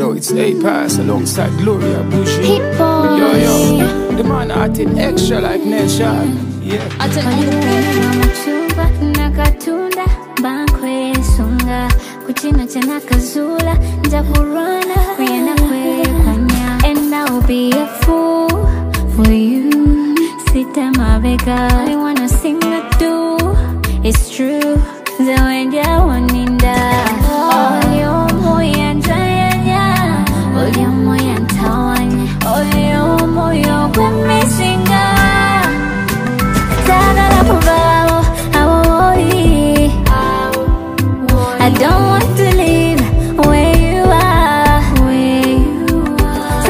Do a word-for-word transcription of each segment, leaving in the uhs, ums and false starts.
Yo, it's A-Pass alongside Gloria Bushi. Hit boy. Yo, yo, the man acting extra like Nation. Yeah. Machumba nakatunda bankwe sunga kuchina chena kazula njakurana kuyana kwe kanya. And I'll be a fool for you. Sita mabeka I wanna sing a do. It's true the way ya waninda. Olyo moya njayanya olyo moya ntawanya olyo moyo kwemishinga. I don't want to live where you are, where you are.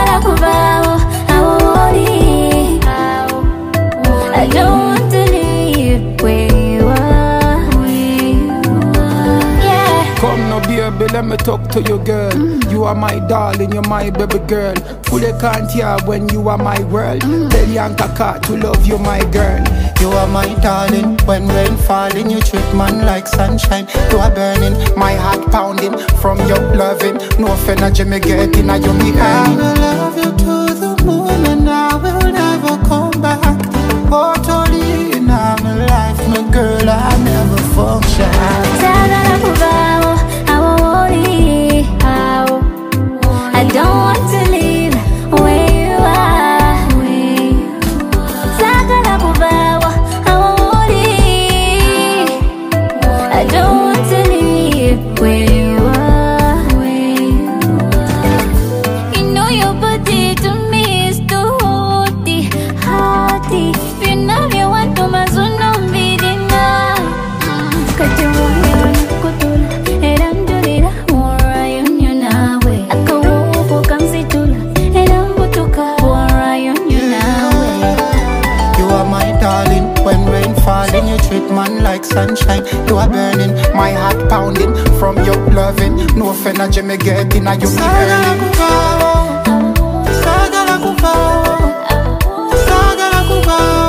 I don't want to live where you are, where you are. Yeah. Come no baby, let me talk to you, girl. Mm. You are my darling, you're my baby girl. Fully can't hear when you are my world. Mm. Tell Yankaka to love you, my girl. You are my darling, when rain falling, you treat man like sunshine. You are burning, my heart pounding from your loving. No energy me get in, you me earning. I will love you to the moon and I will never come back. Totally in my life, my girl, I never function. I don't want to live where you are, where you are. I don't want to live where you are, where you are. You know your body to me is too hotty, hotty. You know you want to mazuno mbidina. Kati moyo nakutula, erandulira warayon nawe. Akawo kamsitula, erambutuka warayon nawe. You are my darling, when rain falling, you treat man like sunshine. You are burning, my heart pounding from your loving. No energy me get in, you me earning. Sagala kufawo, sagala kufawo, sagala kufawo.